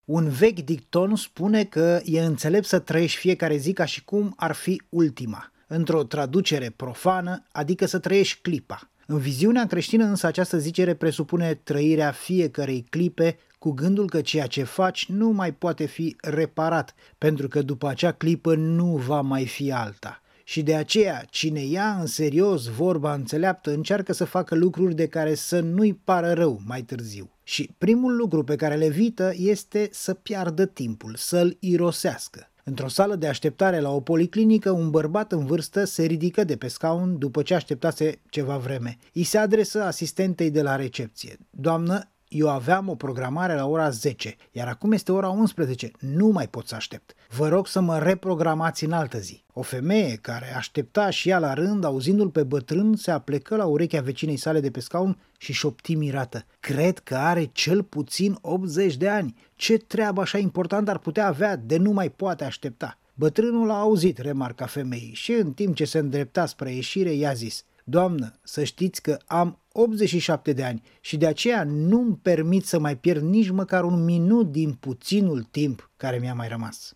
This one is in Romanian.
Un vechi dicton spune că e înțelept să trăiești fiecare zi ca și cum ar fi ultima, într-o traducere profană, adică să trăiești clipa. În viziunea creștină însă această zicere presupune trăirea fiecărei clipe cu gândul că ceea ce faci nu mai poate fi reparat, pentru că după acea clipă nu va mai fi alta. Și de aceea, cine ia în serios vorba înțeleaptă încearcă să facă lucruri de care să nu-i pară rău mai târziu. Și primul lucru pe care le evită este să piardă timpul, să-l irosească. Într-o sală de așteptare la o policlinică, un bărbat în vârstă se ridică de pe scaun după ce așteptase ceva vreme. I se adresă asistentei de la recepție. Doamnă, eu aveam o programare la ora 10, iar acum este ora 11, nu mai pot să aștept. Vă rog să mă reprogramați în altă zi. O femeie care aștepta și ea la rând, auzindu-l pe bătrân, se aplecă la urechea vecinei sale de pe scaun și șopti mirată. Cred că are cel puțin 80 de ani. Ce treabă așa importantă ar putea avea de nu mai poate aștepta? Bătrânul a auzit remarca femeii și în timp ce se îndrepta spre ieșire i-a zis: Doamnă, să știți că am 87 de ani și de aceea nu-mi permit să mai pierd nici măcar un minut din puținul timp care mi-a mai rămas.